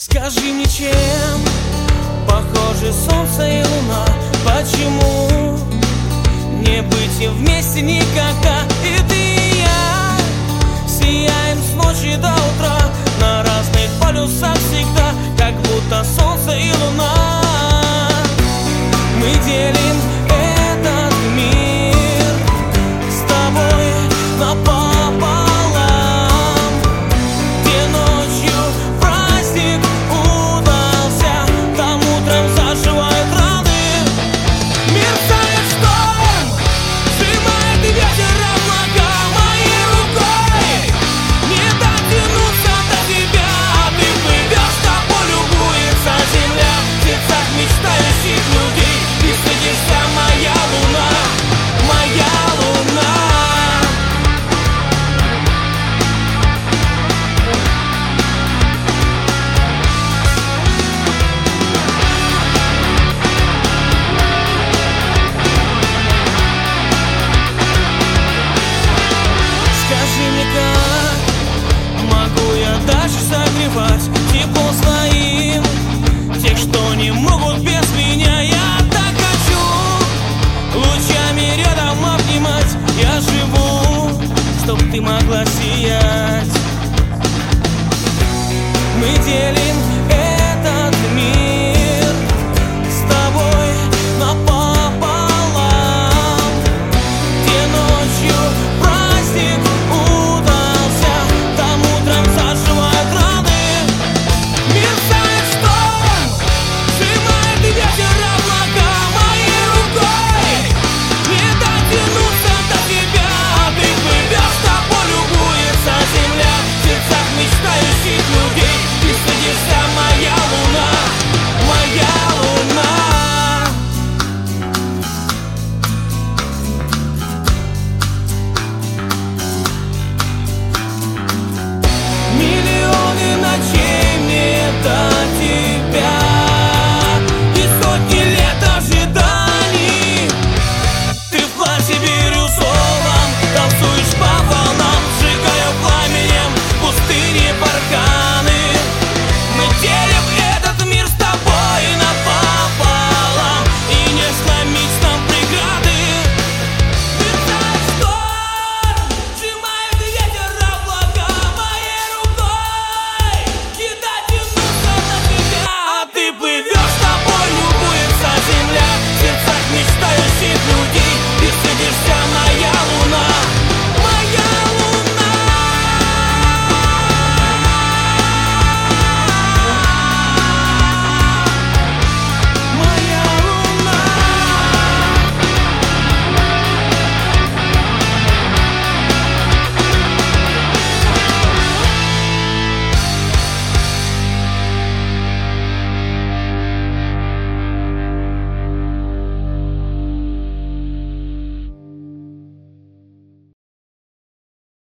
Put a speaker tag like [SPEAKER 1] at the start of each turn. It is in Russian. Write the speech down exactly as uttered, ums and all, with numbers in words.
[SPEAKER 1] Скажи мне, чем похожи солнце и луна? Почему не быть вместе никогда? И ты и я сияем с ночи до утра, на разных полюсах всегда, как будто солнце и луна. Мы делим этот мир с тобой напополам, где ночью праздник удался, там утром заживают раны. Мерцает шторм, сжимает ветер облака моей рукой. Не дотянуться до тебя, ты плывешь, тобой любуется земля. В сердцах мечтающих людей ты светишься, моя луна, моя луна. Скажи мне, как могу я дальше согревать тепло своим тех, что не могут без меня? Я так хочу лучами рядом обнимать. Я живу, чтоб ты могла сиять. Мы делим